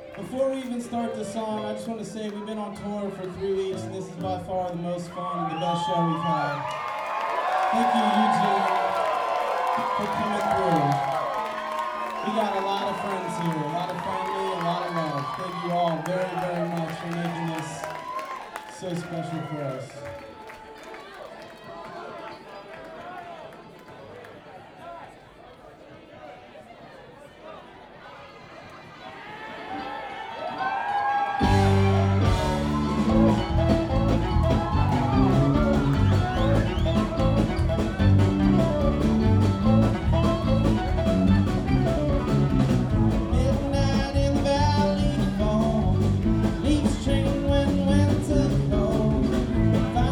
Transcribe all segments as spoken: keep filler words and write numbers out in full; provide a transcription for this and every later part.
Before we even start the song, I just want to say we've been on tour for three weeks, and this is by far the most fun and the best show we've had. Thank you, Eugene, for coming through. We got a lot of friends here, a lot of family, a lot of love. Thank you all very, very much for making this so special for us. Find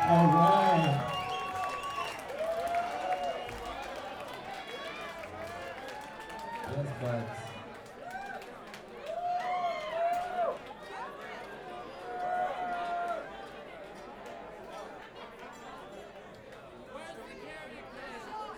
All right.